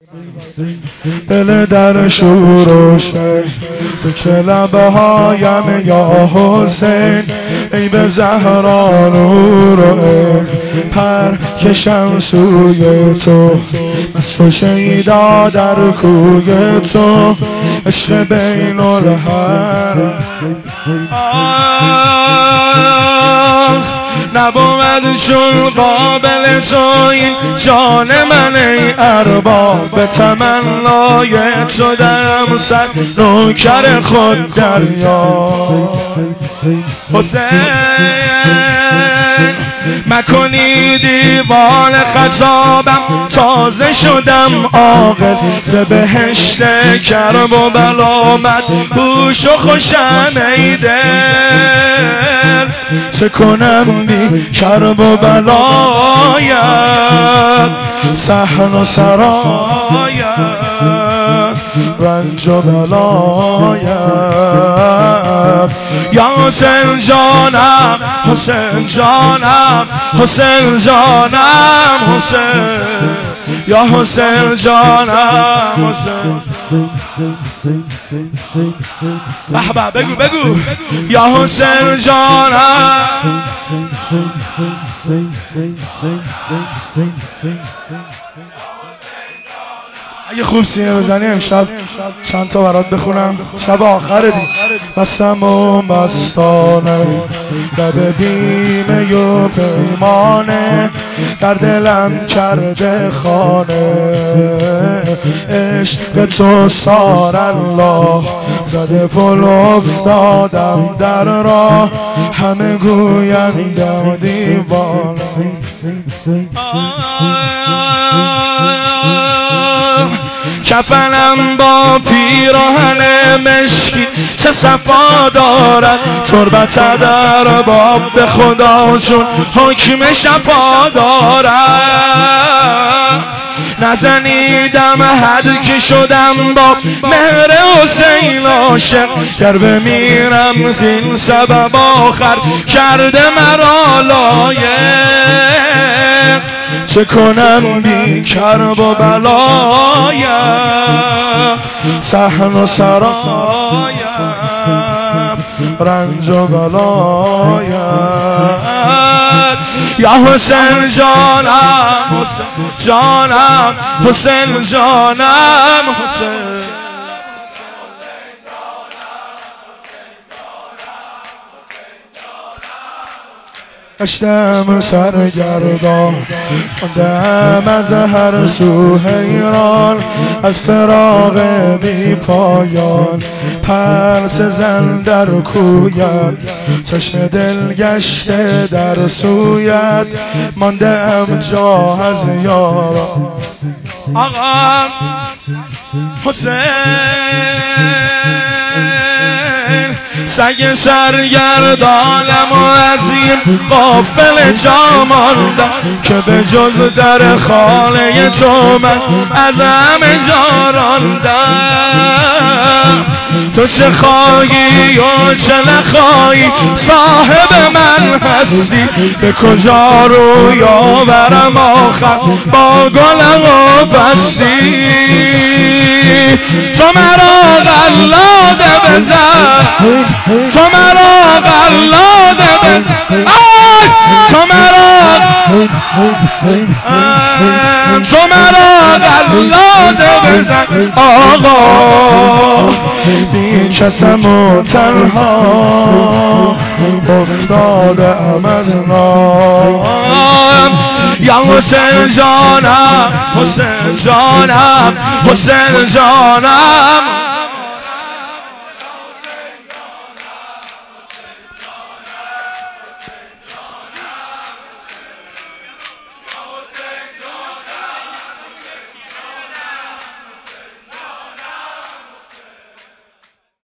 دل در شور و شی ذکر لبهایم یا حسین، ای به زهرا نور و پر کشم سوی تو، مست و شیدا در کوی تو، عشق بین الحر. نبود چون قابل تو این جان من ای ارباب، به تمنای تو درم صد نوکر خود دریا. حسین مکنی دیوان خطابم، تازه شدم عاقل ز بهشت کرب و بلا مد هوش و خوشم ای دل، چه کنم بی کرب و بلایم، صحن و سرایم، رنج و بلایم. یا حسین جانم، حسین جانم، حسین جانم، حسین یا حسین جانم، حسین. بابا بگو بگو یا حسین جانم. اگه خوب سینه بزنی امشب چند تا برات بخونم، شب آخر دی. مستم و مستانه لب بیمه و پیمانه، در دلم کرده خانه، عشق تو سار الله زده پل افتادم در راه، همه گویندم دیوانه. کفنم با پیراهن مشکی چه صفا دارد، تربت در باب به خدا چون حکم شفا دارد. نزنیدم حد که شدم با مهر حسین عاشق، گر بمیرم زین سبب آخر کرده مرا لایق، چه کنم بی کرب و بلایم، صحن و سرایم، رنج و بلایم. یا حسین جانم، حسین جانم، حسین جانم، حسین. گشتم سرگردان، ماندم از هر سو حیران، از فراق بی پایان، پرس زن در کویت، چشم دل گشته در سویت، ماندم جا از یاران. آقا حسین سگ سرگردانم و از این قافل جا ماندم، که به جز در خانه تو من از همه جا راندم. تو چه خواهی و چه نخواهی صاحب من هستی، به کجا روی آورم آخر با گلم و پستی. تو مرا قلاده بزن، تو مرا قلاده بزن، تو مرا قلاده بزن آقا. بی کسم و تنها افتادم از نام. یا حسین جانم، حسین جانم، حسین جانم.